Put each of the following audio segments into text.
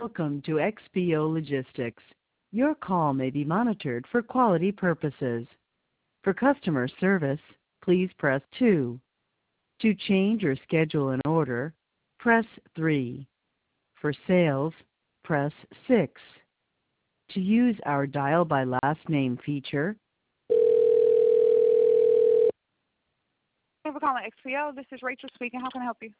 Welcome to XPO Logistics. Your call may be monitored for quality purposes. For customer service, please press 2. To change or schedule an order, press 3. For sales, press 6. To use our dial by last name feature, thank you for calling XPO. This is Rachel speaking. How can I help you?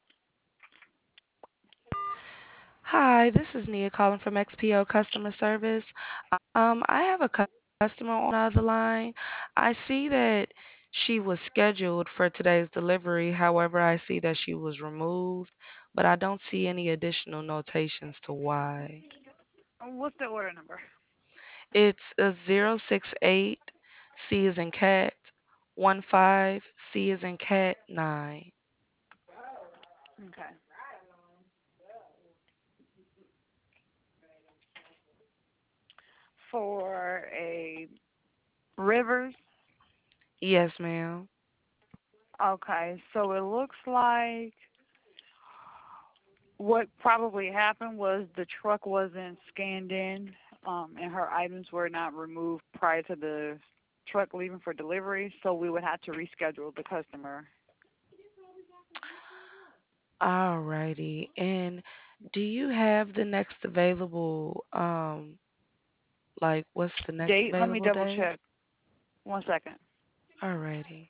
Hi, this is Nia calling from XPO Customer Service. I have a customer on the other line. I see that she was scheduled for today's delivery. However, I see that she was removed, but I don't see any additional notations to why. What's the order number? It's a 068 C is in cat 15 C is in cat 9. Okay. For a Rivers. Yes, ma'am. Okay, so it looks like what probably happened was the truck wasn't scanned in, and her items were not removed prior to the truck leaving for delivery, so we would have to reschedule the customer. Alrighty. And do you have the next available, like what's the next Date, let me available double day? check. 1 second. Alrighty.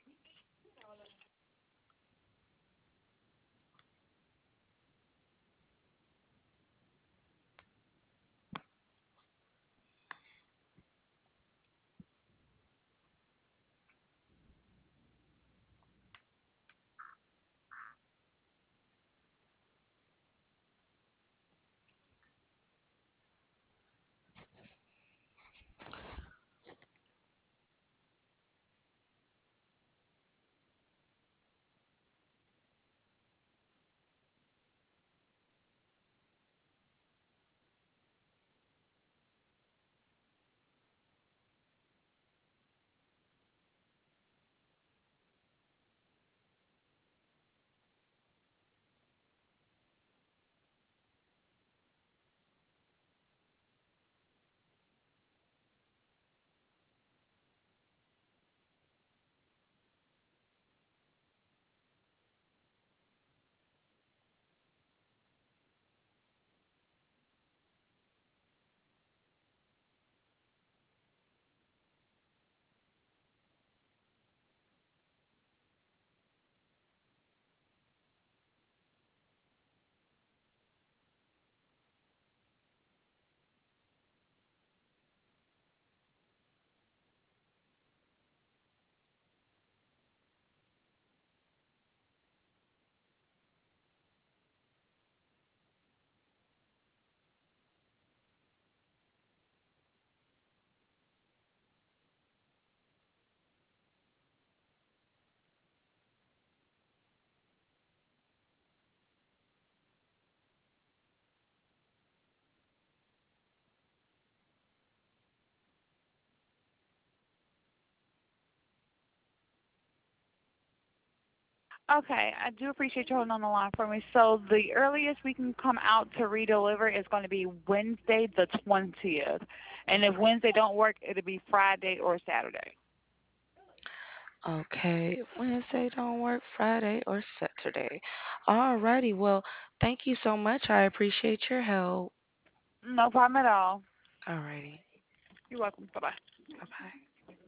Okay, I do appreciate you holding on the line for me. So the earliest we can come out to redeliver is going to be Wednesday the 20th. And if Wednesday don't work, it'll be Friday or Saturday. Okay. Wednesday don't work, Friday or Saturday. Alrighty. Well, thank you so much. I appreciate your help. No problem at all. Alrighty. You're welcome. Bye-bye. Bye bye.